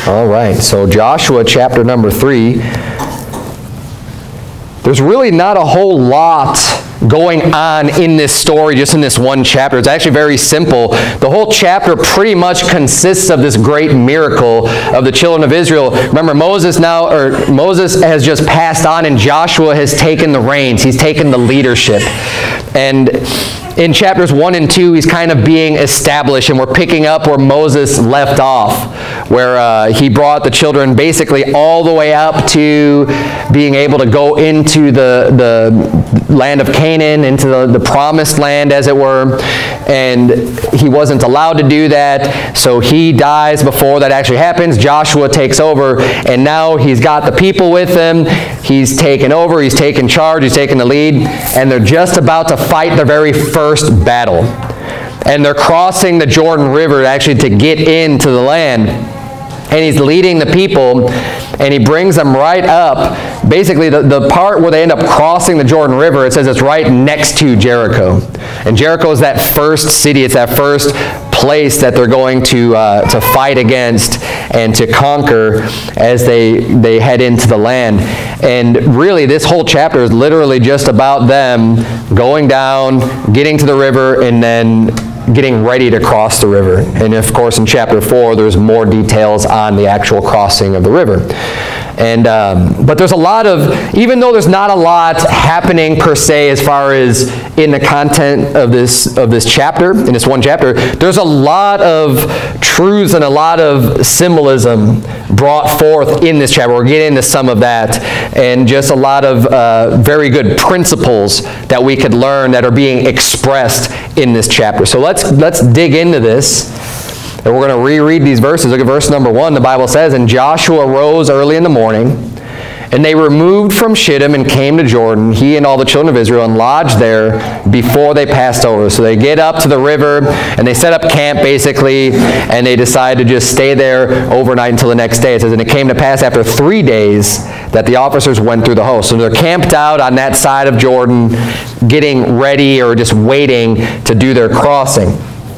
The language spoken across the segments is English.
All right, so Joshua chapter number 3. There's really not a whole lot going on in this story, just in this one chapter. It's actually very simple. The whole chapter pretty much consists of this great miracle of the children of Israel. Remember, Moses has just passed on, and Joshua has taken the reins. He's taken the leadership. And in chapters 1 and 2, he's kind of being established, and we're picking up where Moses left off, where he brought the children basically all the way up to being able to go into the land of Canaan, into the promised land, as it were. And he wasn't allowed to do that, so he dies before that actually happens. Joshua takes over, and now he's got the people with him. He's taken over, he's taken charge, he's taken the lead, and they're just about to fight their very first battle. And they're crossing the Jordan River actually to get into the land. And he's leading the people, and he brings them right up. Basically, the part where they end up crossing the Jordan River, it says it's right next to Jericho. And Jericho is that first city. It's that first place that they're going to fight against and to conquer as they head into the land. And really, this whole chapter is literally just about them going down, getting to the river, and then getting ready to cross the river. And of course, in chapter 4, there's more details on the actual crossing of the river. And but there's a lot of, even though there's not a lot happening per se as far as in the content of this chapter, in this one chapter, there's a lot of truths and a lot of symbolism brought forth in this chapter. We're getting into some of that, and just a lot of very good principles that we could learn that are being expressed in this chapter. So let's dig into this. And we're going to reread these verses. Look at verse number 1. The Bible says, "And Joshua rose early in the morning, and they removed from Shittim and came to Jordan, he and all the children of Israel, and lodged there before they passed over." So they get up to the river, and they set up camp, basically, and they decide to just stay there overnight until the next day. It says, "And it came to pass after 3 days that the officers went through the host." So they're camped out on that side of Jordan, getting ready or just waiting to do their crossing.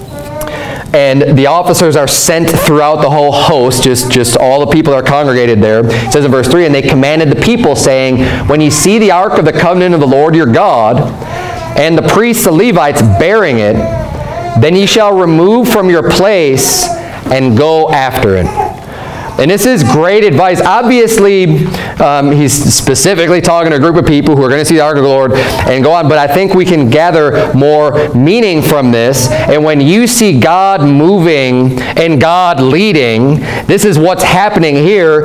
And the officers are sent throughout the whole host, just all the people are congregated there. It says in verse 3, "And they commanded the people, saying, When ye see the ark of the covenant of the Lord your God, and the priests, the Levites, bearing it, then ye shall remove from your place and go after it." And this is great advice. Obviously, he's specifically talking to a group of people who are going to see the ark of the Lord and go on. But I think we can gather more meaning from this. And when you see God moving and God leading, this is what's happening here.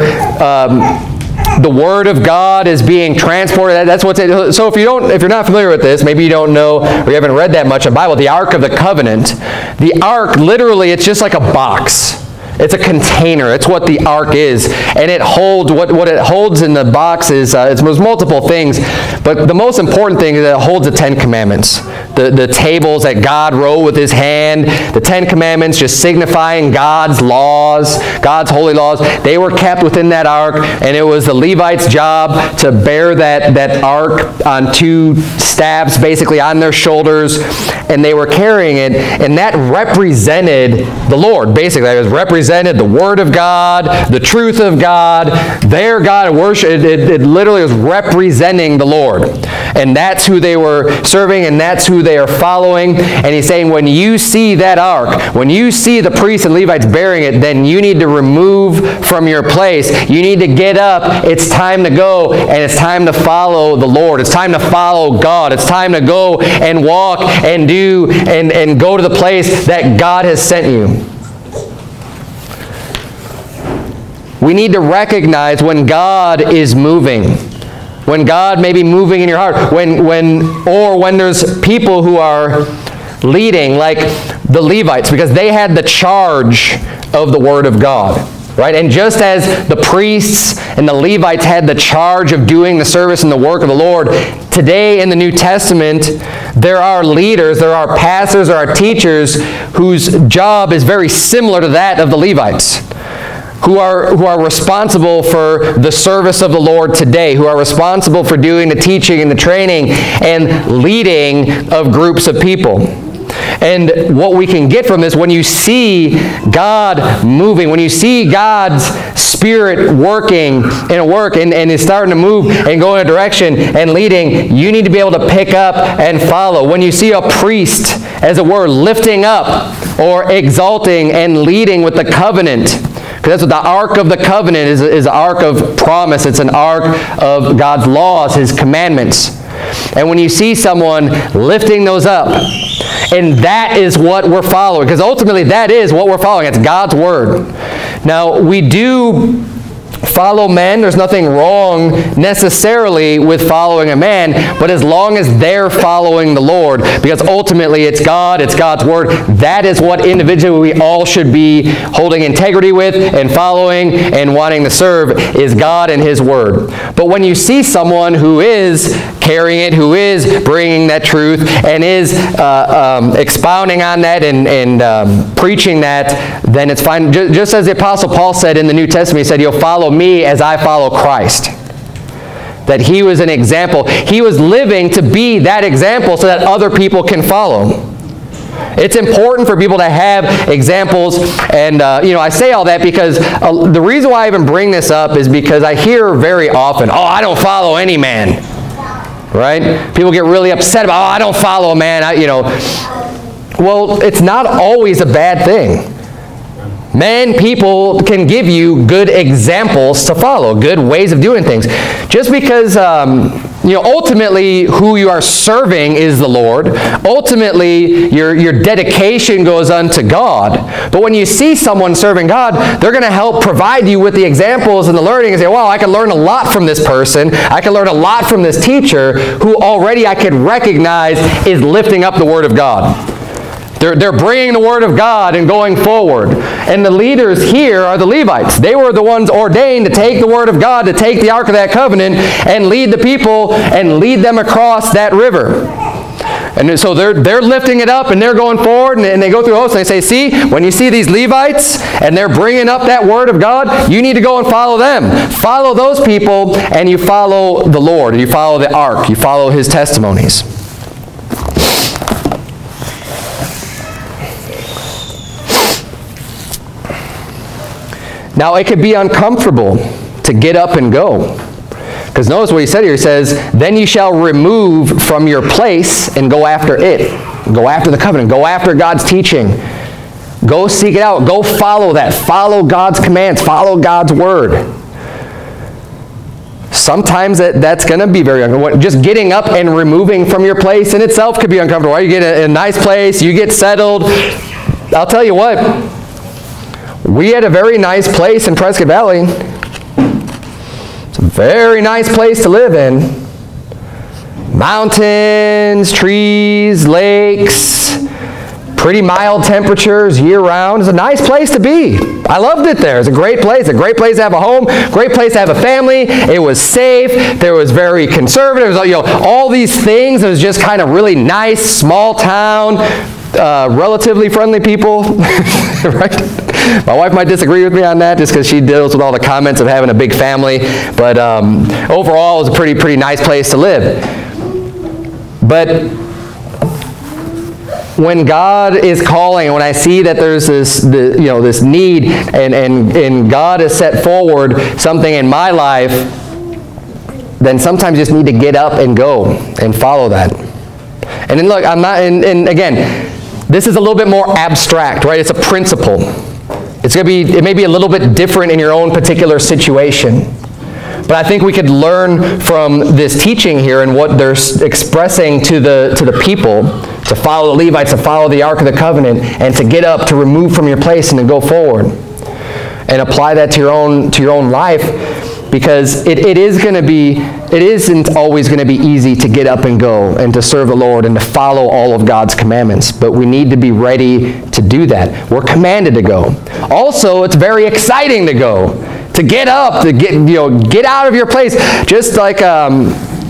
The Word of God is being transported. That's what's it. So if you're not familiar with this, maybe you don't know or you haven't read that much of the Bible. The Ark of the Covenant. The Ark, literally, it's just like a box. It's a container. It's what the ark is. And it holds, what it holds in the box is, it's multiple things, but the most important thing is that it holds the 10 Commandments. The tables that God wrote with his hand, the 10 Commandments just signifying God's laws, God's holy laws. They were kept within that ark, and it was the Levites' job to bear that ark on 2 staves, basically on their shoulders, and they were carrying it, and that represented the Lord, basically. It was represented the Word of God, the truth of God, their God worship. It literally was representing the Lord. And that's who they were serving, and that's who they are following. And he's saying, when you see that ark, when you see the priests and Levites bearing it, then you need to remove from your place. You need to get up. It's time to go, and it's time to follow the Lord. It's time to follow God. It's time to go and walk and do and go to the place that God has sent you. We need to recognize when God is moving. When God may be moving in your heart. When there's people who are leading, like the Levites, because they had the charge of the Word of God. Right? And just as the priests and the Levites had the charge of doing the service and the work of the Lord, today in the New Testament, there are leaders, there are pastors, there are teachers whose job is very similar to that of the Levites. Who are responsible for the service of the Lord today, who are responsible for doing the teaching and the training and leading of groups of people. And what we can get from this, when you see God moving, when you see God's Spirit working in a work and is starting to move and go in a direction and leading, you need to be able to pick up and follow. When you see a priest, as it were, lifting up or exalting and leading with the covenant, because that's what the Ark of the Covenant is an ark of promise. It's an ark of God's laws, His commandments. And when you see someone lifting those up, and that is what we're following, because ultimately that is what we're following. It's God's Word. Now, we do follow men. There's nothing wrong necessarily with following a man, but as long as they're following the Lord, because ultimately it's God, it's God's Word, that is what individually we all should be holding integrity with and following and wanting to serve, is God and His Word. But when you see someone who is carrying it, who is bringing that truth and is expounding on that and preaching that, then it's fine. Just as the Apostle Paul said in the New Testament, he said, "You'll follow me as I follow Christ." That he was an example. He was living to be that example so that other people can follow. It's important for people to have examples, and I say all that because the reason why I even bring this up is because I hear very often, "Oh, I don't follow any man." Right? People get really upset about, "Oh, I don't follow a man." Well, it's not always a bad thing. Men, people can give you good examples to follow, good ways of doing things. Just because, ultimately who you are serving is the Lord. Ultimately, your dedication goes unto God. But when you see someone serving God, they're going to help provide you with the examples and the learning and say, "Wow, I can learn a lot from this person. I can learn a lot from this teacher who already I could recognize is lifting up the Word of God." They're bringing the Word of God and going forward. And the leaders here are the Levites. They were the ones ordained to take the Word of God, to take the Ark of that Covenant, and lead the people and lead them across that river. And so they're lifting it up and they're going forward, and they go through hosts and they say, "See, when you see these Levites and they're bringing up that Word of God, you need to go and follow them. Follow those people, and you follow the Lord, and you follow the Ark, you follow His testimonies." Now, it could be uncomfortable to get up and go. Because notice what he said here. He says, "Then you shall remove from your place and go after it." Go after the covenant. Go after God's teaching. Go seek it out. Go follow that. Follow God's commands. Follow God's Word. Sometimes that's going to be very uncomfortable. Just getting up and removing from your place in itself could be uncomfortable. You get a nice place. You get settled. I'll tell you what. We had a very nice place in Prescott Valley. It's a very nice place to live in. Mountains, trees, lakes, pretty mild temperatures year-round. It's a nice place to be. I loved it there. It's a great place. A great place to have a home. Great place to have a family. It was safe. There was very conservative. It was, all these things. It was just kind of really nice, small town, relatively friendly people, right? My wife might disagree with me on that just because she deals with all the comments of having a big family, but overall it was a pretty nice place to live. But when God is calling, and when I see that there's this need, and God has set forward something in my life, then sometimes you just need to get up and go and follow that. And then look, I'm not, and again, this is a little bit more abstract, right? It's a principle. It may be a little bit different in your own particular situation. But I think we could learn from this teaching here and what they're expressing to the people, to follow the Levites, to follow the Ark of the Covenant, and to get up, to remove from your place and to go forward. And apply that to your own life, because it isn't always going to be easy to get up and go and to serve the Lord and to follow all of God's commandments. But we need to be ready to do that. We're commanded to go. Also, it's very exciting to go, to get up, to get out of your place. Just like the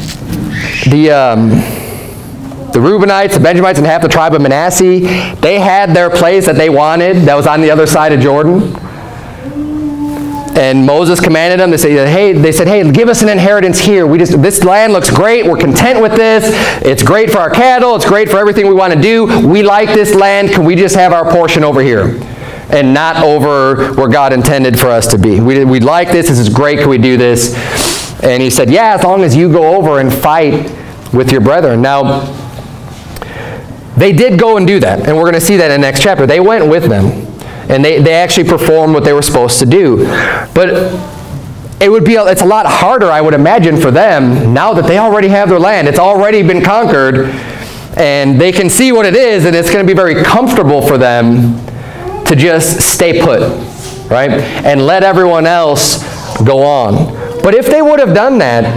Reubenites, the Benjamites, and half the tribe of Manasseh, they had their place that they wanted that was on the other side of Jordan. And Moses commanded them. They said, hey, give us an inheritance here. This land looks great. We're content with this. It's great for our cattle. It's great for everything we want to do. We like this land. Can we just have our portion over here and not over where God intended for us to be? We like this. This is great. Can we do this? And he said, yeah, as long as you go over and fight with your brethren. Now, they did go and do that. And we're going to see that in the next chapter. They went with them. And they actually performed what they were supposed to do. But it's a lot harder, I would imagine, for them now that they already have their land. It's already been conquered. And they can see what it is. And it's going to be very comfortable for them to just stay put, right? And let everyone else go on. But if they would have done that,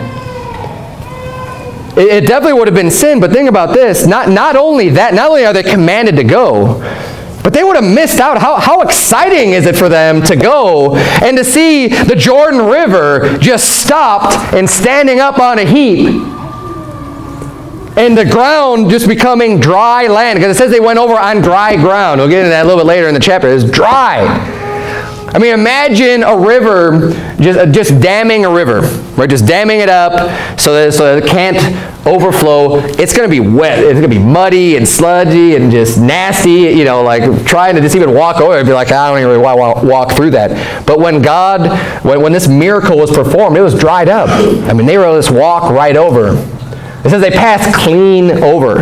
it definitely would have been sin. But think about this. Not only are they commanded to go, but they would have missed out. How exciting is it for them to go and to see the Jordan River just stopped and standing up on a heap, and the ground just becoming dry land? Because it says they went over on dry ground. We'll get into that a little bit later in the chapter. It's dry. I mean, imagine a river, just damming a river, right? Just damming it up so that it can't overflow. It's going to be wet. It's going to be muddy and sludgy and just nasty, like trying to just even walk over it, be like, I don't even really want to walk through that. But when when this miracle was performed, it was dried up. I mean, they were able to just walk right over. It says they passed clean over.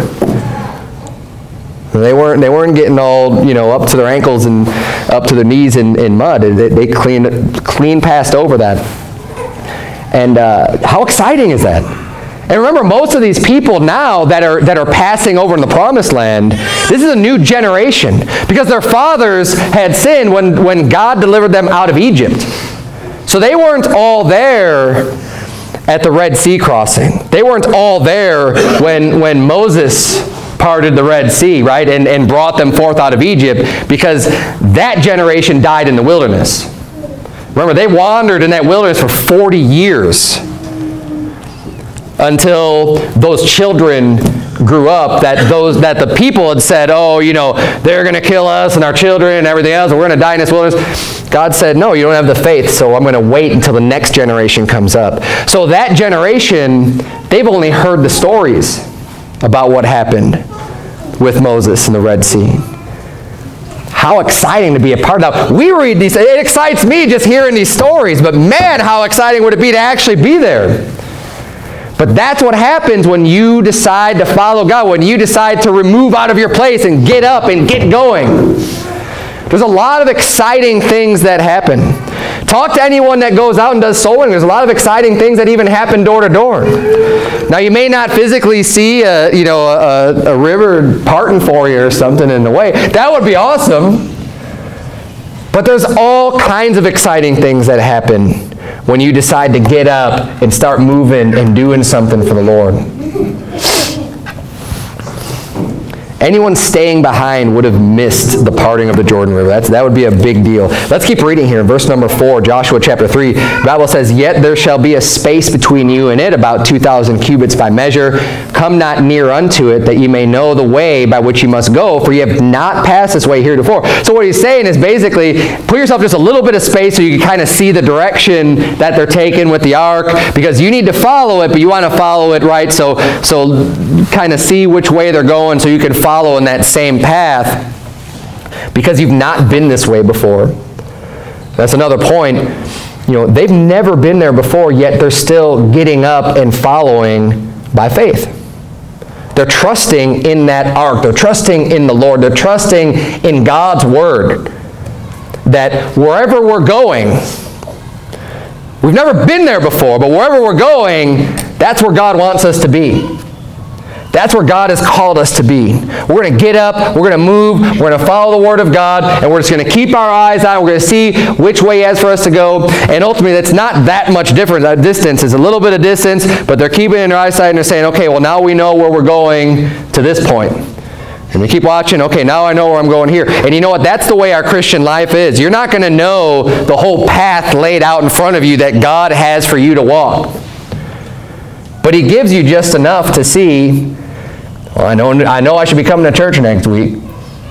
They weren't getting all, up to their ankles and up to their knees in mud. They clean passed over that. And how exciting is that? And remember, most of these people now that are passing over in the Promised Land, this is a new generation, because their fathers had sinned when God delivered them out of Egypt. So they weren't all there at the Red Sea crossing. They weren't all there when Moses parted the Red Sea, right, and brought them forth out of Egypt, because that generation died in the wilderness. Remember, they wandered in that wilderness for 40 years until those children grew up, that the people had said, oh, they're going to kill us and our children and everything else, and we're going to die in this wilderness. God said, no, you don't have the faith, so I'm going to wait until the next generation comes up. So that generation, they've only heard the stories about what happened with Moses in the Red Sea. How exciting to be a part of that. We read these, it excites me just hearing these stories, but man, how exciting would it be to actually be there? But that's what happens when you decide to follow God, when you decide to remove out of your place and get up and get going. There's a lot of exciting things that happen. Talk to anyone that goes out and does soul winning. There's a lot of exciting things that even happen door to door. Now, you may not physically see a river parting for you or something in the way. That would be awesome. But there's all kinds of exciting things that happen when you decide to get up and start moving and doing something for the Lord. Anyone staying behind would have missed the parting of the Jordan River. That would be a big deal. Let's keep reading here in verse number 4, Joshua chapter 3. The Bible says, yet there shall be a space between you and it, about 2,000 cubits by measure. Come not near unto it, that ye may know the way by which you must go, for ye have not passed this way heretofore. So what he's saying is basically, put yourself just a little bit of space so you can kind of see the direction that they're taking with the ark, because you need to follow it, but you want to follow it right, so kind of see which way they're going so you can follow in that same path, because you've not been this way before. That's another point. They've never been there before, yet they're still getting up and following by faith. They're trusting in that ark. They're trusting in the Lord. They're trusting in God's word, that wherever we're going, we've never been there before, but wherever we're going, that's where God wants us to be. That's where God has called us to be. We're going to get up, we're going to move, we're going to follow the Word of God, and we're just going to keep our eyes on it. We're going to see which way He has for us to go. And ultimately, it's not that much difference. That distance is a little bit of distance, but they're keeping it in their eyesight and they're saying, okay, well, now we know where we're going to this point. And they keep watching, okay, now I know where I'm going here. And you know what? That's the way our Christian life is. You're not going to know the whole path laid out in front of you that God has for you to walk. But He gives you just enough to see, well, I know I should be coming to church next week.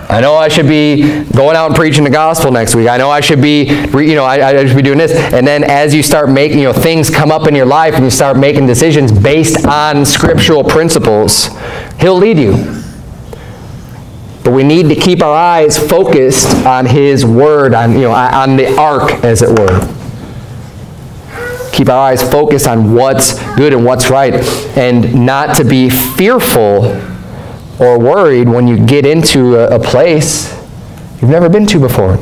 I know I should be going out and preaching the gospel next week. I know I should be, I should be doing this. And then as you start making, things come up in your life and you start making decisions based on scriptural principles, He'll lead you. But we need to keep our eyes focused on His Word, on the ark, as it were. Keep our eyes focused on what's good and what's right, and not to be fearful or worried when you get into a place you've never been to before.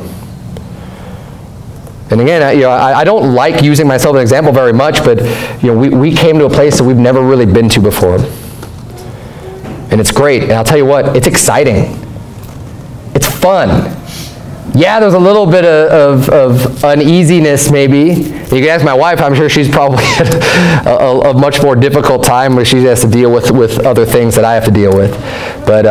And again, I don't like using myself as an example very much, but we came to a place that we've never really been to before. And it's great. And I'll tell you what, it's exciting. It's fun. Yeah, there's a little bit of uneasiness maybe. You can ask my wife. I'm sure she's probably had a much more difficult time where she has to deal with other things that I have to deal with. But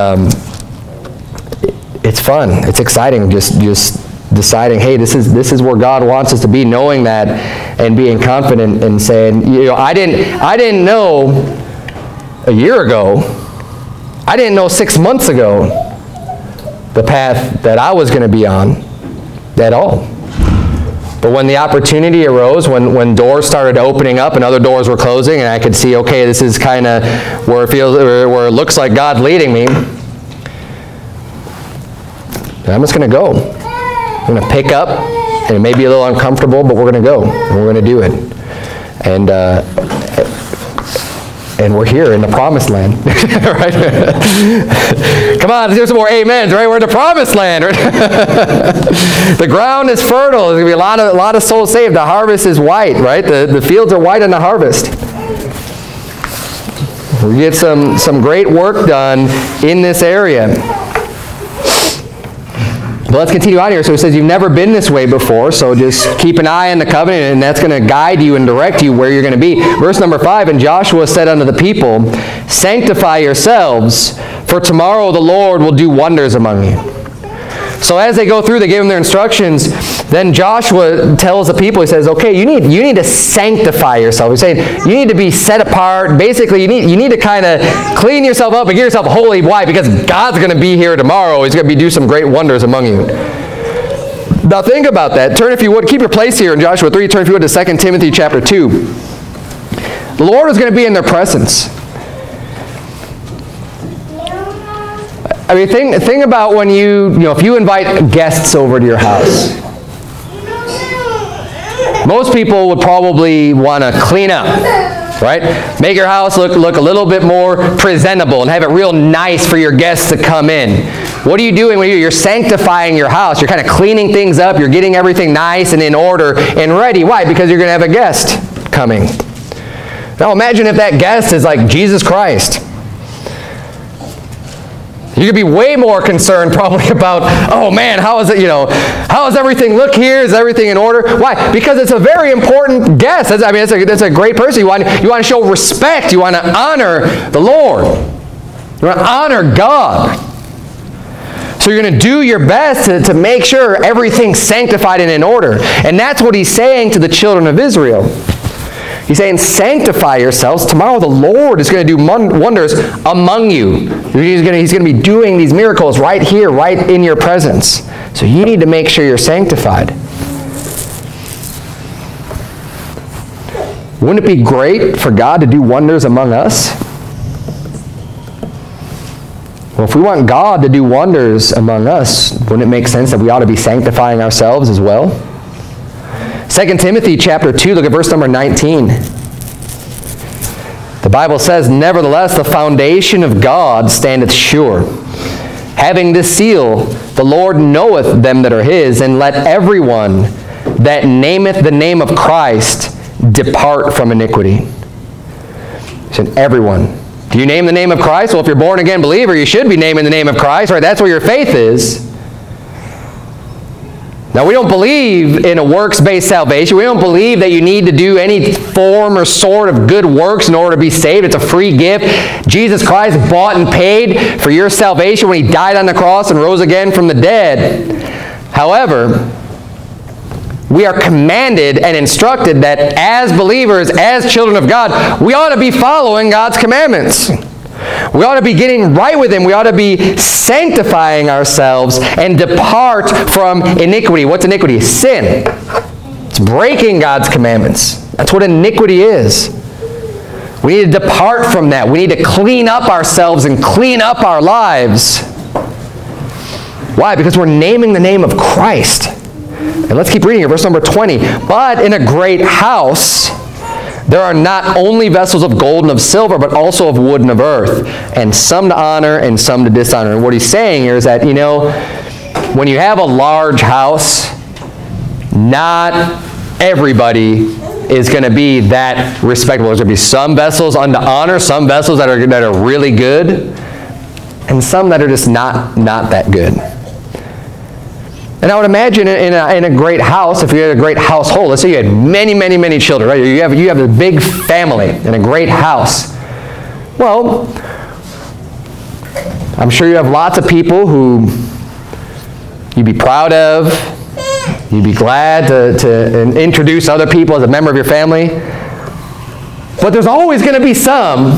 it's fun. It's exciting. Just deciding, hey, this is where God wants us to be, knowing that, and being confident and saying, I didn't know a year ago. I didn't know 6 months ago the path that I was going to be on at all. But when the opportunity arose, when doors started opening up and other doors were closing, and I could see, okay, this is kind of where it looks like God's leading me, I'm just going to go. I'm going to pick up, and it may be a little uncomfortable, but we're going to go, and we're going to do it. And we're here in the promised land, right? Come on, let's hear some more amens, right? We're in the promised land, right? The ground is fertile. There's going to be a lot of souls saved. The harvest is white, right? The fields are white in the harvest. We get some great work done in this area. But let's continue on here. So it says you've never been this way before, so just keep an eye on the covenant, and that's going to guide you and direct you where you're going to be. Verse number 5, and Joshua said unto the people, sanctify yourselves, for tomorrow the Lord will do wonders among you. So as they go through, they give them their instructions. Then Joshua tells the people, he says, okay, you need to sanctify yourself. He's saying you need to be set apart. Basically, you need to kind of clean yourself up and get yourself holy. Why? Because God's going to be here tomorrow. He's going to do some great wonders among you. Now think about that. Turn, if you would, keep your place here in Joshua 3. Turn, if you would, to 2 Timothy chapter 2. The Lord is going to be in their presence. I mean, think about when if you invite guests over to your house. Most people would probably want to clean up, right? Make your house look a little bit more presentable and have it real nice for your guests to come in. What are you doing when you're sanctifying your house? You're kind of cleaning things up. You're getting everything nice and in order and ready. Why? Because you're going to have a guest coming. Now imagine if that guest is like Jesus Christ. You could be way more concerned probably about, oh man, how is does everything look here? Is everything in order? Why? Because it's a very important guest. That's a great person. You want to show respect. You want to honor the Lord. You want to honor God. So you're going to do your best to make sure everything's sanctified and in order. And that's what he's saying to the children of Israel. He's saying, sanctify yourselves. Tomorrow the Lord is going to do wonders among you. He's going to be doing these miracles right here, right in your presence. So you need to make sure you're sanctified. Wouldn't it be great for God to do wonders among us? Well, if we want God to do wonders among us, wouldn't it make sense that we ought to be sanctifying ourselves as well? 2 Timothy chapter 2, look at verse number 19. The Bible says, nevertheless, the foundation of God standeth sure. Having this seal, the Lord knoweth them that are his, and let everyone that nameth the name of Christ depart from iniquity. He said, everyone. Do you name the name of Christ? Well, if you're a born-again believer, you should be naming the name of Christ, right? That's where your faith is. Now, we don't believe in a works-based salvation. We don't believe that you need to do any form or sort of good works in order to be saved. It's a free gift. Jesus Christ bought and paid for your salvation when he died on the cross and rose again from the dead. However, we are commanded and instructed that as believers, as children of God, we ought to be following God's commandments. We ought to be getting right with him. We ought to be sanctifying ourselves and depart from iniquity. What's iniquity? Sin. It's breaking God's commandments. That's what iniquity is. We need to depart from that. We need to clean up ourselves and clean up our lives. Why? Because we're naming the name of Christ. And let's keep reading here. Verse number 20. But in a great house there are not only vessels of gold and of silver, but also of wood and of earth, and some to honor and some to dishonor. And what he's saying here is that, when you have a large house, not everybody is going to be that respectable. There's going to be some vessels unto honor, some vessels that are really good, and some that are just not that good. And I would imagine in a great house, if you had a great household, let's say you had many children, right? You have a big family in a great house. Well, I'm sure you have lots of people who you'd be proud of. You'd be glad to introduce other people as a member of your family. But there's always going to be some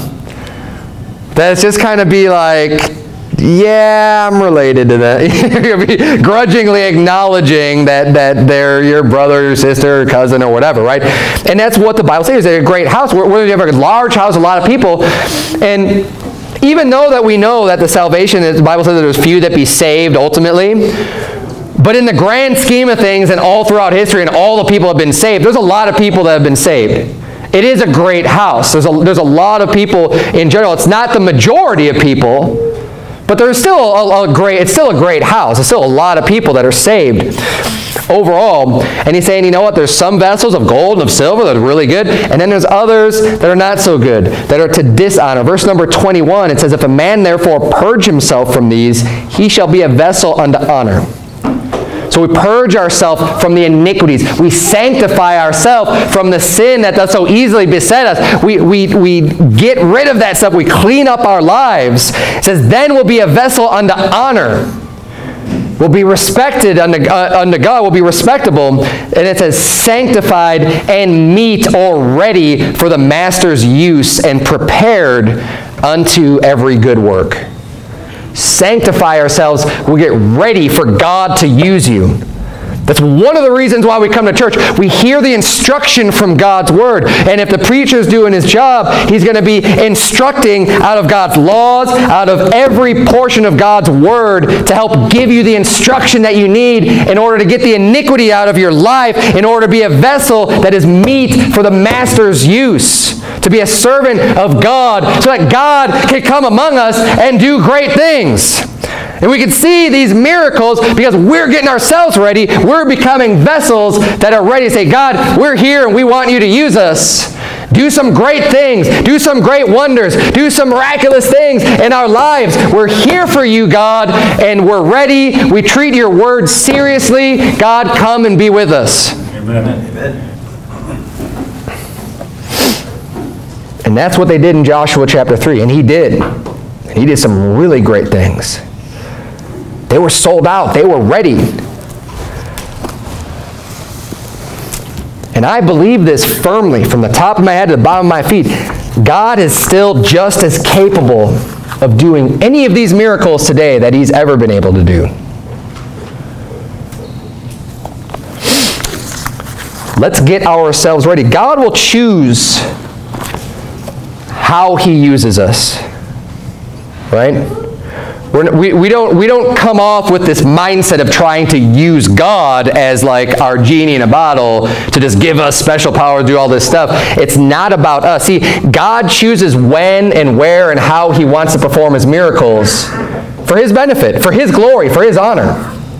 that's just kind of be like, yeah, I'm related to that. You'll be grudgingly acknowledging that they're your brother, your sister, or cousin, or whatever, right? And that's what the Bible says. It's a great house. Whether you have a large house, a lot of people, and even though that we know that the salvation, the Bible says that there's few that be saved ultimately, but in the grand scheme of things and all throughout history and all the people have been saved, there's a lot of people that have been saved. It is a great house. There's a lot of people in general. It's not the majority of people, but there's still it's still a great house. There's still a lot of people that are saved overall. And he's saying, there's some vessels of gold and of silver that are really good, and then there's others that are not so good, that are to dishonor. Verse number 21, it says, if a man therefore purge himself from these, he shall be a vessel unto honor. So we purge ourselves from the iniquities. We sanctify ourselves from the sin that does so easily beset us. We get rid of that stuff. We clean up our lives. It says, then we'll be a vessel unto honor. We'll be respected unto God. We'll be respectable. And it says, sanctified and meet or ready for the master's use and prepared unto every good work. Sanctify ourselves. We'll get ready for God to use you. That's one of the reasons why we come to church. We hear the instruction from God's Word. And if the preacher's doing his job, he's going to be instructing out of God's laws, out of every portion of God's Word to help give you the instruction that you need in order to get the iniquity out of your life, in order to be a vessel that is meet for the master's use, to be a servant of God, so that God can come among us and do great things. And we can see these miracles because we're getting ourselves ready. We're becoming vessels that are ready to say, God, we're here and we want you to use us. Do some great things. Do some great wonders. Do some miraculous things in our lives. We're here for you, God, and we're ready. We treat your word seriously. God, come and be with us. Amen. Amen. And that's what they did in Joshua chapter 3. And he did. And he did some really great things. They were sold out. They were ready. And I believe this firmly from the top of my head to the bottom of my feet. God is still just as capable of doing any of these miracles today that he's ever been able to do. Let's get ourselves ready. God will choose how he uses us. Right? We don't come off with this mindset of trying to use God as like our genie in a bottle to just give us special power to do all this stuff. It's not about us. See, God chooses when and where and how he wants to perform his miracles for his benefit, for his glory, for his honor.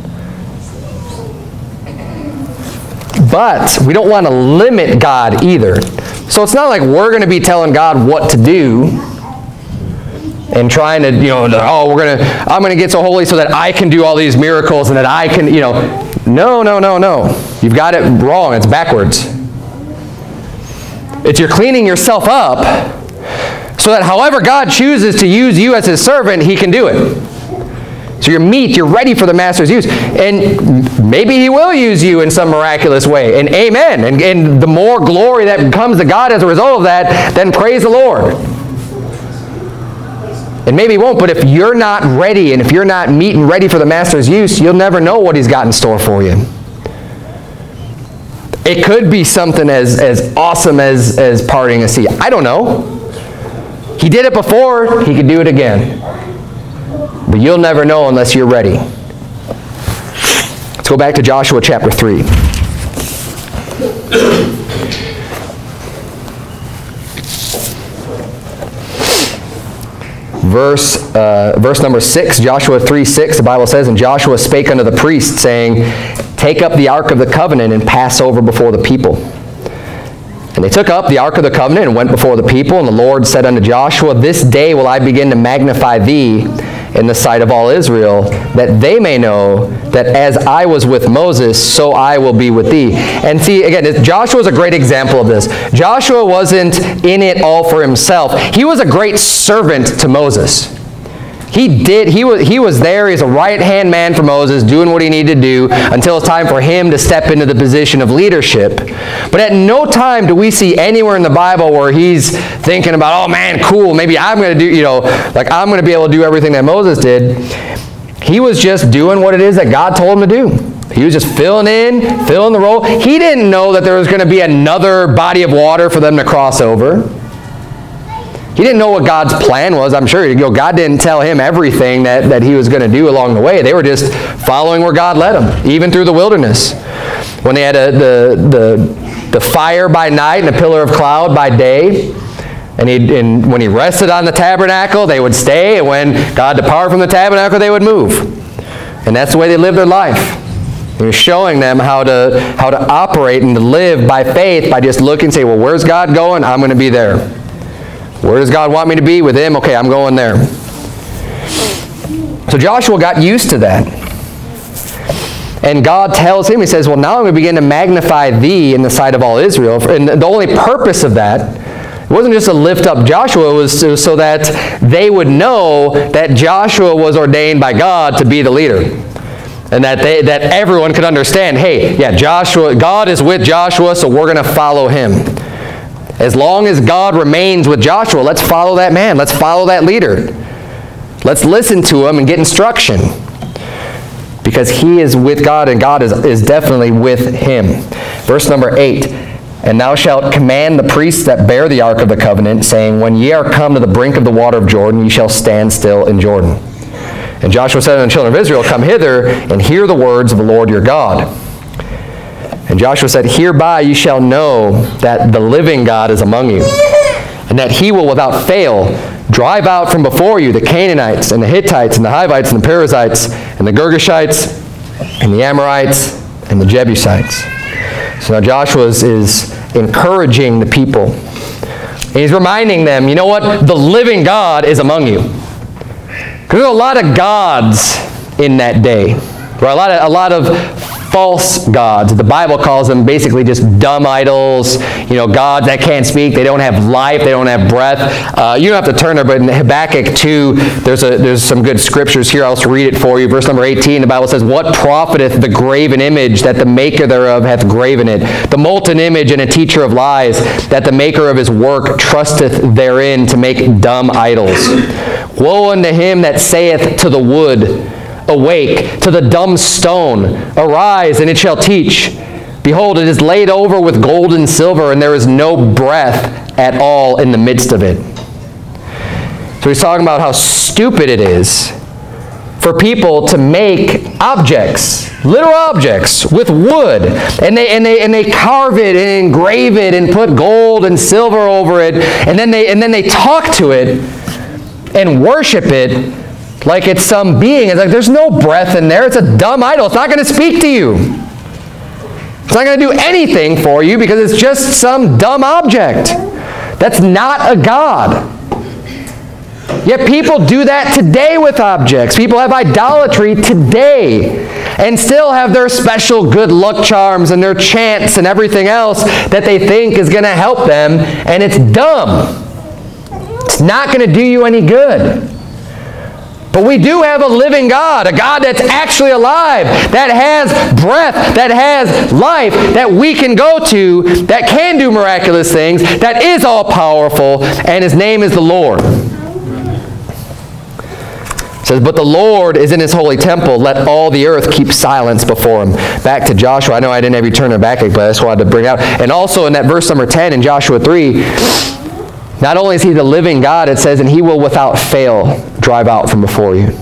But we don't want to limit God either. So it's not like we're going to be telling God what to do and trying to, I'm going to get so holy so that I can do all these miracles and that I can, No. You've got it wrong. It's backwards. It's you're cleaning yourself up so that however God chooses to use you as his servant, he can do it. So you're ready for the master's use. And maybe he will use you in some miraculous way. And amen. And the more glory that comes to God as a result of that, then praise the Lord. And maybe he won't, but if you're not ready and if you're not meet and ready for the Master's use, you'll never know what he's got in store for you. It could be something as awesome as parting a sea. I don't know. He did it before, he could do it again. But you'll never know unless you're ready. Let's go back to Joshua chapter 3. Verse number 6, Joshua 3:6, the Bible says, "And Joshua spake unto the priests, saying, Take up the ark of the covenant and pass over before the people. And they took up the ark of the covenant and went before the people. And the Lord said unto Joshua, This day will I begin to magnify thee in the sight of all Israel, that they may know that as I was with Moses, so I will be with thee." And see, again, Joshua is a great example of this. Joshua wasn't in it all for himself. He was a great servant to Moses. He was there. He's a right-hand man for Moses, doing what he needed to do until it's time for him to step into the position of leadership. But at no time do we see anywhere in the Bible where he's thinking about, oh man, cool, maybe I'm going to do, I'm going to be able to do everything that Moses did. He was just doing what it is that God told him to do. He was just filling the role. He didn't know that there was going to be another body of water for them to cross over. He didn't know what God's plan was. I'm sure God didn't tell him everything that he was going to do along the way. They were just following where God led them, even through the wilderness. When they had the fire by night and a pillar of cloud by day, and when he rested on the tabernacle, they would stay, and when God departed from the tabernacle, they would move. And that's the way they lived their life. He was showing them how to operate and to live by faith by just looking and say, well, where's God going? I'm going to be there. Where does God want me to be? With him? Okay, I'm going there. So Joshua got used to that. And God tells him, he says, well, now I'm going to begin to magnify thee in the sight of all Israel. And the only purpose of that, it wasn't just to lift up Joshua, it was so that they would know that Joshua was ordained by God to be the leader. And that everyone could understand, hey, yeah, God is with Joshua, so we're going to follow him. As long as God remains with Joshua, let's follow that man. Let's follow that leader. Let's listen to him and get instruction. Because he is with God, and God is definitely with him. Verse number 8, "And thou shalt command the priests that bear the ark of the covenant, saying, When ye are come to the brink of the water of Jordan, ye shall stand still in Jordan. And Joshua said unto the children of Israel, Come hither, and hear the words of the Lord your God. And Joshua said, Hereby you shall know that the living God is among you, and that he will without fail drive out from before you the Canaanites, and the Hittites, and the Hivites, and the Perizzites, and the Girgashites, and the Amorites, and the Jebusites." So now Joshua is encouraging the people. And he's reminding them, you know what? The living God is among you. Because there's a lot of gods in that day. Right? A lot of false gods. The Bible calls them basically just dumb idols, gods that can't speak, they don't have life, they don't have breath. You don't have to turn there, but in Habakkuk 2, there's some good scriptures here. I'll just read it for you. Verse number 18, the Bible says, "What profiteth the graven image that the maker thereof hath graven it? The molten image and a teacher of lies, that the maker of his work trusteth therein to make dumb idols. Woe unto him that saith to the wood, Awake, to the dumb stone, Arise, and it shall teach. Behold, it is laid over with gold and silver, and there is no breath at all in the midst of it." So he's talking about how stupid it is for people to make objects, literal objects, with wood, and they carve it and engrave it and put gold and silver over it, and then they talk to it and worship it like it's some being. It's like there's no breath in there. It's a dumb idol. It's not going to speak to you. It's not going to do anything for you because it's just some dumb object. That's not a God. Yet people do that today with objects. People have idolatry today and still have their special good luck charms and their chants and everything else that they think is going to help them, and it's dumb. It's not going to do you any good. But we do have a living God, a God that's actually alive, that has breath, that has life, that we can go to, that can do miraculous things, that is all-powerful, and his name is the Lord. says, but the Lord is in his holy temple. Let all the earth keep silence before him. Back to Joshua. I know I didn't have you turn it back, but I just wanted to bring it out. And also in that verse number 10 in Joshua 3, not only is he the living God, it says, and he will without fail drive out from before you.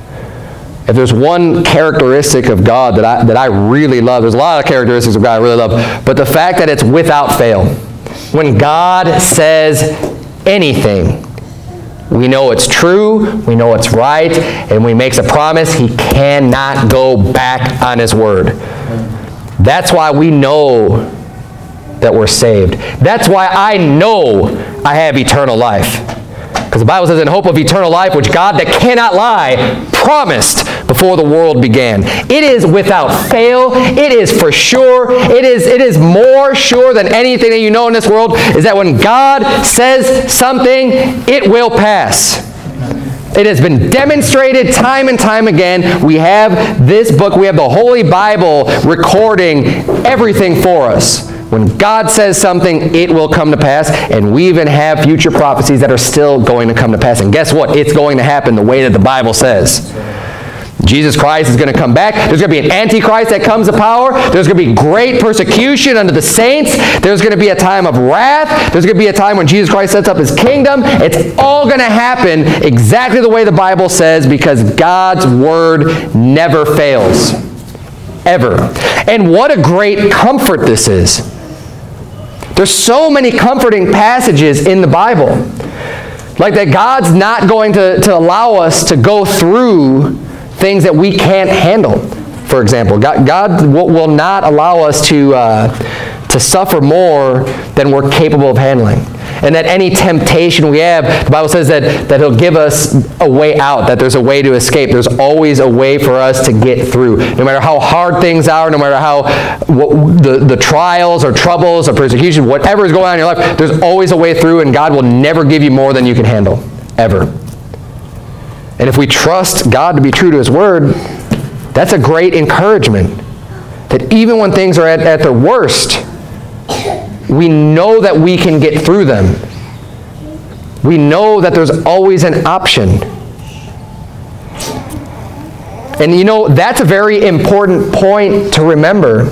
If there's one characteristic of God that I really love, there's a lot of characteristics of God I really love, but the fact that it's without fail. When God says anything, we know it's true, we know it's right, and when he makes a promise, he cannot go back on his word. That's why we know that we're saved. That's why I know I have eternal life. Because the Bible says, in hope of eternal life, which God that cannot lie promised before the world began. It is without fail. It is for sure. It is more sure than anything that you know in this world, is that when God says something, it will pass. It has been demonstrated time and time again. We have this book, we have the Holy Bible recording everything for us. When God says something, it will come to pass, and we even have future prophecies that are still going to come to pass. And guess what? It's going to happen the way that the Bible says. Jesus Christ is going to come back. There's going to be an antichrist that comes to power. There's going to be great persecution under the saints. There's going to be a time of wrath. There's going to be a time when Jesus Christ sets up his kingdom. It's all going to happen exactly the way the Bible says, because God's word never fails. Ever. And what a great comfort this is. There's so many comforting passages in the Bible. Like that God's not going to allow us to go through things that we can't handle. For example, God will not allow us to suffer more than we're capable of handling. And that any temptation we have, the Bible says that he'll give us a way out, that there's a way to escape. There's always a way for us to get through. No matter how hard things are, no matter how the trials or troubles or persecution, whatever is going on in your life, there's always a way through, and God will never give you more than you can handle, ever. And if we trust God to be true to his word, that's a great encouragement. That even when things are at their worst, we know that we can get through them. We know that there's always an option. And you know, that's a very important point to remember.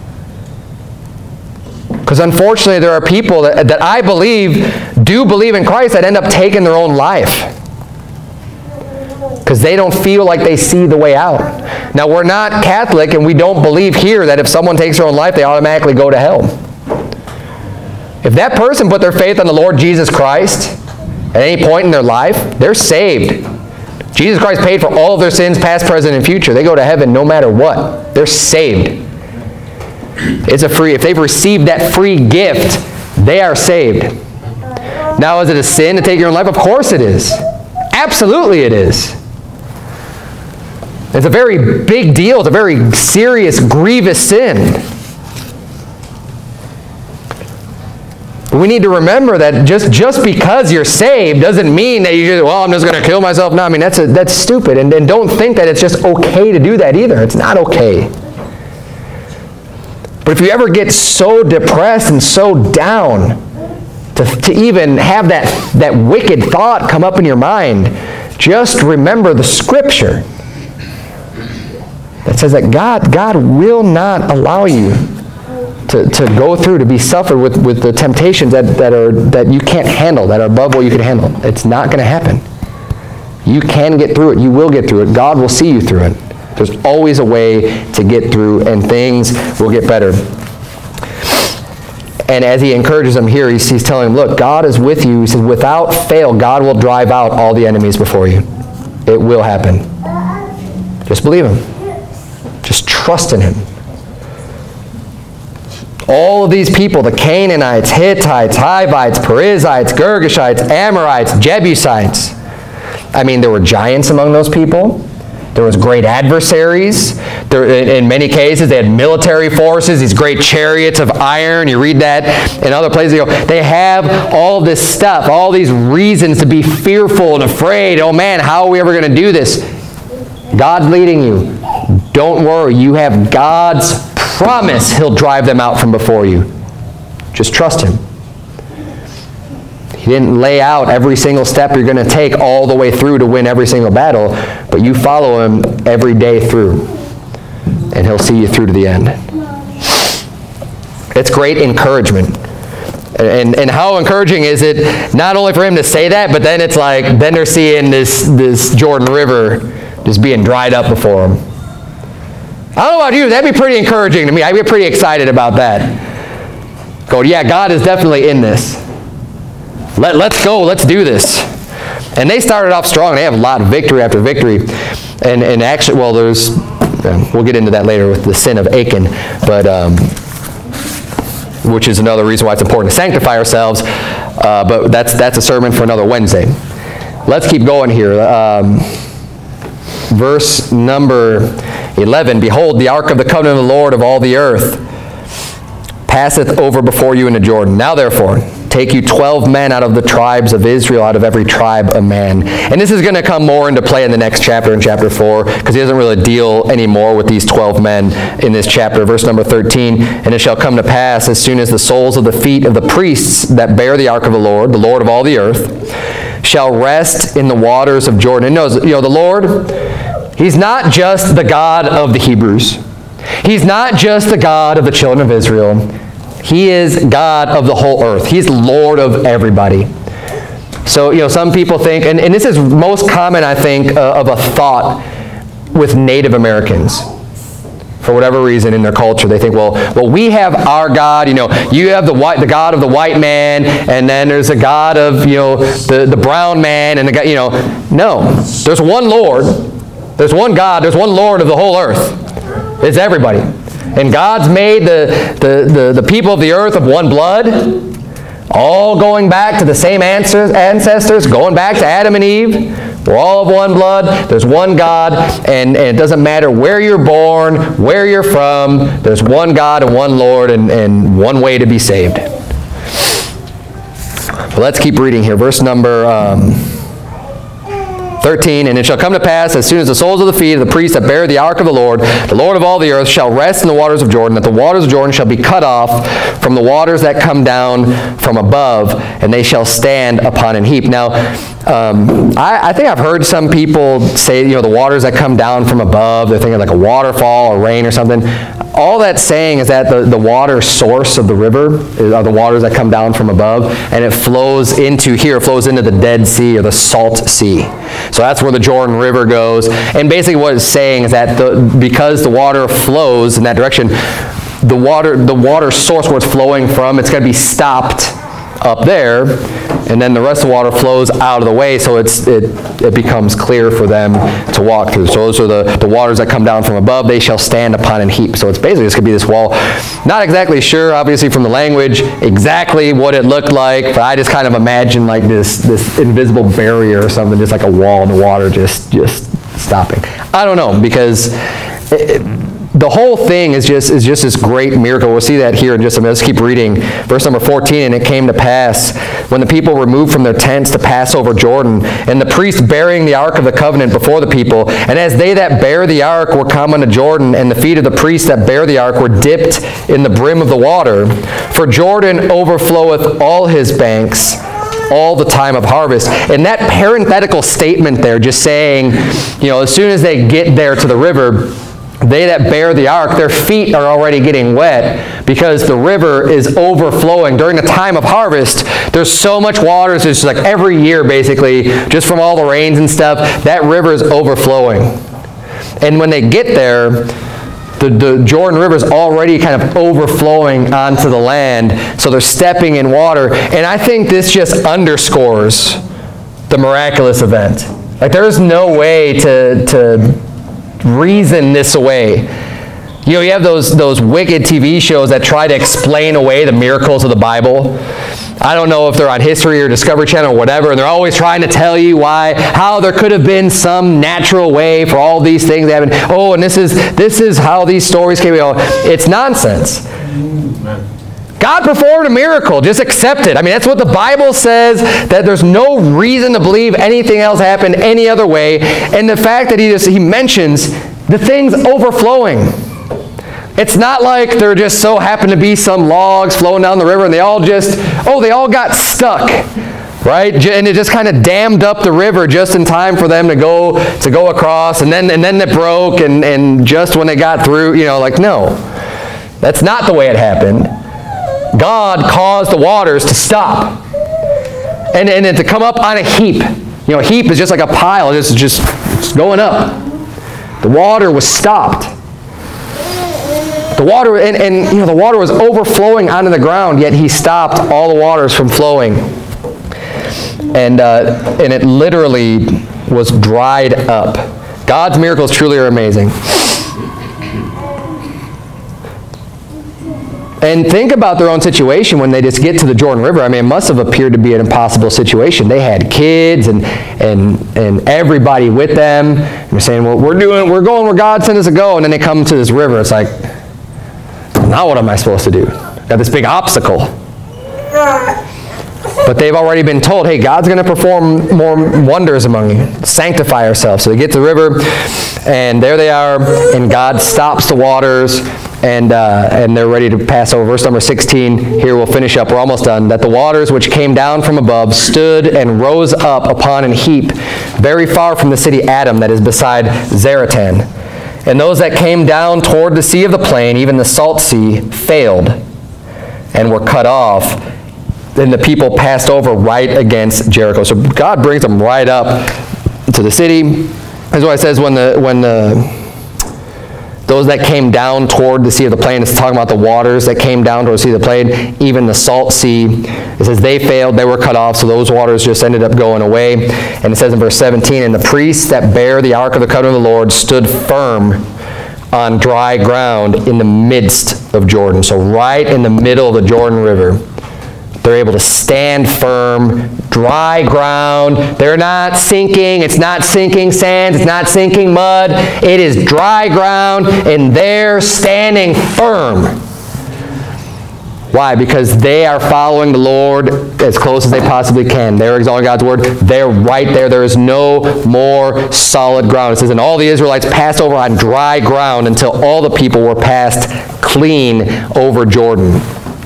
Because unfortunately, there are people that I do believe in Christ that end up taking their own life. Because they don't feel like they see the way out. Now, we're not Catholic, and we don't believe here that if someone takes their own life, they automatically go to hell. If that person put their faith on the Lord Jesus Christ at any point in their life, they're saved. Jesus Christ paid for all of their sins, past, present, and future. They go to heaven no matter what. They're saved. It's a free, if they've received that free gift, they are saved. Now, is it a sin to take your own life? Of course it is. Absolutely it is. It's a very big deal. It's a very serious, grievous sin. We need to remember that just because you're saved doesn't mean that you just, well, I'm just going to kill myself. No, I mean, that's stupid. And don't think that it's just okay to do that either. It's not okay. But if you ever get so depressed and so down to even have that wicked thought come up in your mind, just remember the scripture that says that God will not allow you to go through, to be suffered with the temptations that you can't handle, that are above what you can handle. It's not going to happen. You can get through it. You will get through it. God will see you through it. There's always a way to get through, and things will get better. And as he encourages them here, he's telling them, look, God is with you. He says, without fail, God will drive out all the enemies before you. It will happen. Just believe him. Just trust in him. All of these people, the Canaanites, Hittites, Hivites, Perizzites, Girgashites, Amorites, Jebusites. I mean, there were giants among those people. There was great adversaries. In many cases, they had military forces, these great chariots of iron. You read that in other places. You go, they have all this stuff, all these reasons to be fearful and afraid. Oh man, how are we ever going to do this? God's leading you. Don't worry. You have God's promise. He'll drive them out from before you. Just trust him. He didn't lay out every single step you're going to take all the way through to win every single battle, but you follow him every day through, and he'll see you through to the end. It's great encouragement. And how encouraging is it not only for him to say that, but then it's like, then they're seeing this Jordan River just being dried up before them. I don't know about you, that'd be pretty encouraging to me. I'd be pretty excited about that. Go, yeah, God is definitely in this. Let's go, let's do this. And they started off strong. They have a lot of victory after victory. And actually, well, we'll get into that later with the sin of Achan, but which is another reason why it's important to sanctify ourselves. But that's a sermon for another Wednesday. Let's keep going here. Verse number 11, behold, the ark of the covenant of the Lord of all the earth passeth over before you into Jordan. Now therefore, take you 12 men out of the tribes of Israel, out of every tribe a man. And this is going to come more into play in the next chapter, in chapter 4, because he doesn't really deal anymore with these 12 men in this chapter. Verse number 13, and it shall come to pass, as soon as the soles of the feet of the priests that bear the ark of the Lord of all the earth, shall rest in the waters of Jordan. And knows, the Lord, he's not just the God of the Hebrews. He's not just the God of the children of Israel. He is God of the whole earth. He's Lord of everybody. So, some people think, and this is most common, I think, of a thought with Native Americans. For whatever reason in their culture, they think, well, we have our God. You have the God of the white man, and then there's a God of, the brown man, and the God, No, there's one Lord. There's one God. There's one Lord of the whole earth. It's everybody. And God's made the people of the earth of one blood, all going back to the same ancestors, going back to Adam and Eve. We're all of one blood. There's one God, and it doesn't matter where you're born, where you're from. There's one God and one Lord and one way to be saved. But let's keep reading here. Verse number 13, and it shall come to pass, as soon as the soles of the feet of the priests that bear the ark of the Lord of all the earth, shall rest in the waters of Jordan, that the waters of Jordan shall be cut off from the waters that come down from above, and they shall stand upon an heap. Now, I think I've heard some people say, the waters that come down from above, they're thinking like a waterfall or rain or something. All that's saying is that the water source of the river are the waters that come down from above, and it flows into the Dead Sea or the Salt Sea. So that's where the Jordan River goes. And basically what it's saying is that because the water flows in that direction, the water source where it's flowing from, it's going to be stopped up there, and then the rest of the water flows out of the way, so it becomes clear for them to walk through. So those are the waters that come down from above. They shall stand upon an heap. So it's basically this could be this wall. Not exactly sure, obviously, from the language exactly what it looked like, but I just kind of imagine like this invisible barrier or something, just like a wall in the water just stopping. I don't know, because the whole thing is just this great miracle. We'll see that here in just a minute. Let's keep reading. Verse number 14, and it came to pass, when the people removed from their tents to pass over Jordan, and the priest bearing the ark of the covenant before the people, and as they that bear the ark were come unto Jordan, and the feet of the priests that bear the ark were dipped in the brim of the water, for Jordan overfloweth all his banks all the time of harvest. And that parenthetical statement there, just saying, as soon as they get there to the river, they that bear the ark, their feet are already getting wet because the river is overflowing. During the time of harvest, there's so much water. So it's just like every year, basically, just from all the rains and stuff, that river is overflowing. And when they get there, the Jordan River is already kind of overflowing onto the land. So they're stepping in water. And I think this just underscores the miraculous event. Like, there's no way to reason this away. You have those wicked TV shows that try to explain away the miracles of the Bible. I don't know if they're on History or Discovery Channel or whatever, and they're always trying to tell you how there could have been some natural way for all these things to happen. Oh, and this is how these stories came. It's nonsense. God performed a miracle. Just accept it. I mean, that's what the Bible says, that there's no reason to believe anything else happened any other way. And the fact that he mentions the things overflowing. It's not like there just so happened to be some logs flowing down the river and they all got stuck. right? And it just kind of dammed up the river just in time for them to go across, and then it broke, and just when they got through, like, no. That's not the way it happened. God caused the waters to stop. And to come up on a heap. A heap is just like a pile. It's just going up. The water was stopped. The water, and the water was overflowing onto the ground, yet he stopped all the waters from flowing. And it literally was dried up. God's miracles truly are amazing. And think about their own situation when they just get to the Jordan River. I mean, it must have appeared to be an impossible situation. They had kids and everybody with them. And they're saying, well, we're going where God sent us to go. And then they come to this river. It's like, now what am I supposed to do? Got this big obstacle. But they've already been told, hey, God's going to perform more wonders among you. Sanctify ourselves. So they get to the river, and there they are, and God stops the waters, and they're ready to pass over. Verse number 16, here we'll finish up. We're almost done. That the waters which came down from above stood and rose up upon an heap very far from the city Adam, that is beside Zaretan. And those that came down toward the sea of the plain, even the salt sea, failed and were cut off. Then the people passed over right against Jericho. So God brings them right up to the city. That's why it says when those that came down toward the sea of the plain, it's talking about the waters that came down toward the sea of the plain, even the salt sea. It says they failed, they were cut off, so those waters just ended up going away. And it says in verse 17, and the priests that bear the ark of the covenant of the Lord stood firm on dry ground in the midst of Jordan. So right in the middle of the Jordan River. They're able to stand firm, dry ground. They're not sinking. It's not sinking sand. It's not sinking mud. It is dry ground, and they're standing firm. Why? Because they are following the Lord as close as they possibly can. They're exalting God's word. They're right there. There is no more solid ground. It says, and all the Israelites passed over on dry ground until all the people were passed clean over Jordan.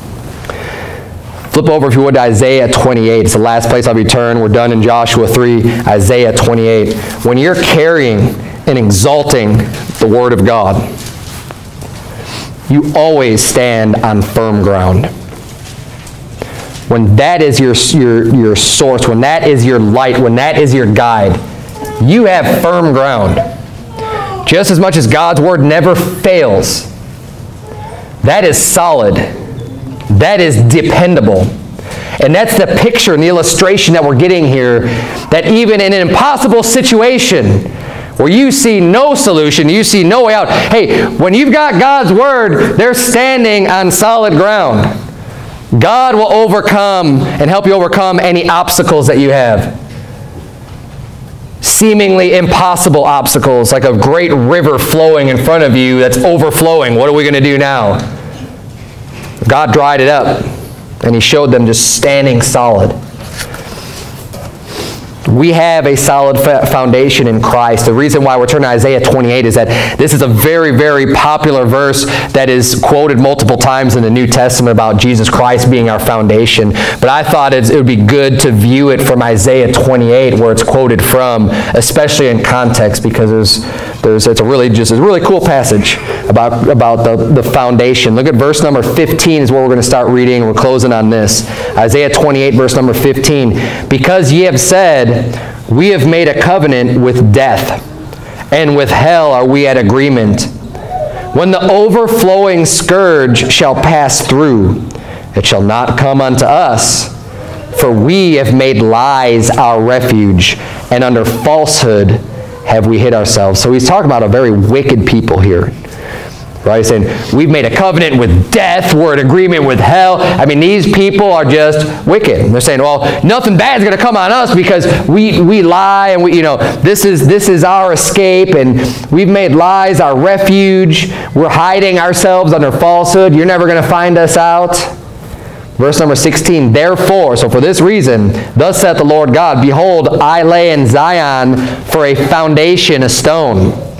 Flip over, if you would, to Isaiah 28. It's the last place I'll be turned. We're done in Joshua 3, Isaiah 28. When you're carrying and exalting the Word of God, you always stand on firm ground. When that is your source, when that is your light, when that is your guide, you have firm ground. Just as much as God's Word never fails, that is solid. That is dependable. And that's the picture and the illustration that we're getting here, that even in an impossible situation where you see no solution, you see no way out, hey, when you've got God's Word, they're standing on solid ground. God will overcome and help you overcome any obstacles that you have. Seemingly impossible obstacles, like a great river flowing in front of you that's overflowing. What are we going to do now? God dried it up, and He showed them just standing solid. We have a solid foundation in Christ. The reason why we're turning to Isaiah 28 is that this is a very, very popular verse that is quoted multiple times in the New Testament about Jesus Christ being our foundation. But I thought it would be good to view it from Isaiah 28, where it's quoted from, especially in context, because it's a really cool passage about the foundation. Look at verse number 15 is where we're going to start reading. We're closing on this. Isaiah 28, verse number 15. Because ye have said, we have made a covenant with death, and with hell are we at agreement. When the overflowing scourge shall pass through, it shall not come unto us. For we have made lies our refuge, and under falsehood have we hid ourselves. So he's talking about a very wicked people here. Right? He's saying, we've made a covenant with death. We're in agreement with hell. I mean, these people are just wicked. And they're saying, well, nothing bad is going to come on us because we lie and this is our escape, and we've made lies our refuge. We're hiding ourselves under falsehood. You're never going to find us out. Verse number 16, therefore, so for this reason, thus saith the Lord God, behold, I lay in Zion for a foundation, a stone,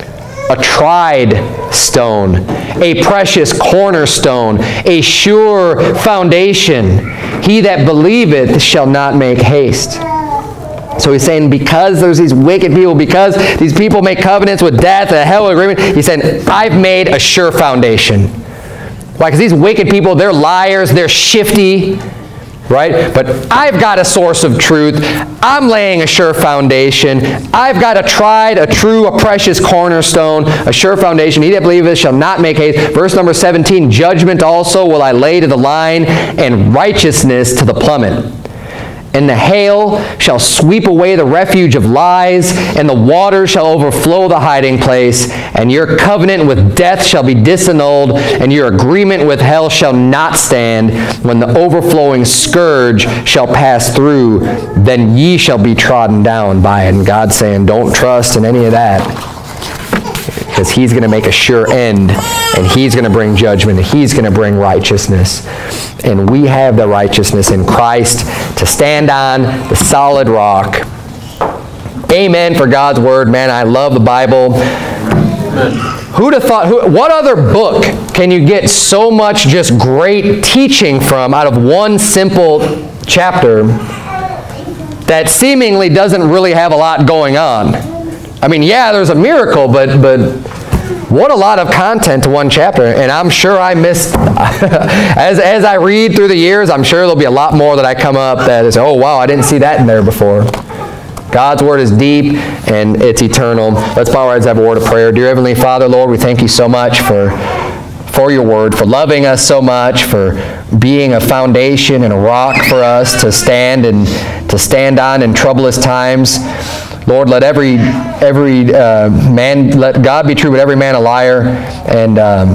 a tried stone, a precious cornerstone, a sure foundation. He that believeth shall not make haste. So he's saying because there's these wicked people, because these people make covenants with death and hell agreement, he's saying, I've made a sure foundation. Why? Because these wicked people, they're liars, they're shifty, right? But I've got a source of truth. I'm laying a sure foundation. I've got a tried, a true, a precious cornerstone, a sure foundation. He that believeth shall not make haste. Verse number 17, judgment also will I lay to the line, and righteousness to the plummet. And the hail shall sweep away the refuge of lies, and the waters shall overflow the hiding place, and your covenant with death shall be disannulled, and your agreement with hell shall not stand. When the overflowing scourge shall pass through, then ye shall be trodden down by it. And God's saying, don't trust in any of that, because he's going to make a sure end, and he's going to bring judgment, and he's going to bring righteousness. And we have the righteousness in Christ to stand on the solid rock. Amen for God's word. Man, I love the Bible. Who'd have thought, what other book can you get so much just great teaching from out of one simple chapter that seemingly doesn't really have a lot going on? I mean, yeah, there's a miracle, but what a lot of content to one chapter. And I'm sure I missed, as I read through the years, I'm sure there'll be a lot more that I come up that is, oh wow, I didn't see that in there before. God's word is deep and it's eternal. Let's bow our heads and have a word of prayer. Dear Heavenly Father, Lord, we thank you so much for your word, for loving us so much, for being a foundation and a rock for us to stand on in troublous times. Lord, let every man, let God be true, but every man a liar. And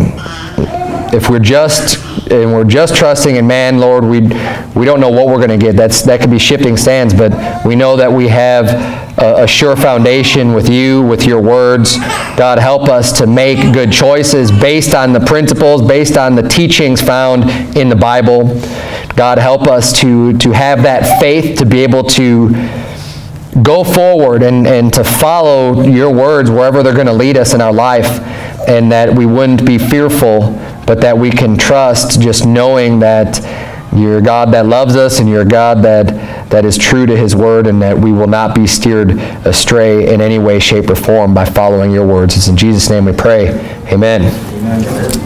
if we're just trusting in man, Lord, we don't know what we're going to get. That could be shifting sands, but we know that we have a sure foundation with you, with your words. God, help us to make good choices based on the principles, based on the teachings found in the Bible. God, help us to have that faith to be able to go forward and to follow your words wherever they're going to lead us in our life, and that we wouldn't be fearful, but that we can trust, just knowing that you're a God that loves us, and you're a God that is true to his word, and that we will not be steered astray in any way, shape, or form by following your words. It's in Jesus' name we pray. Amen.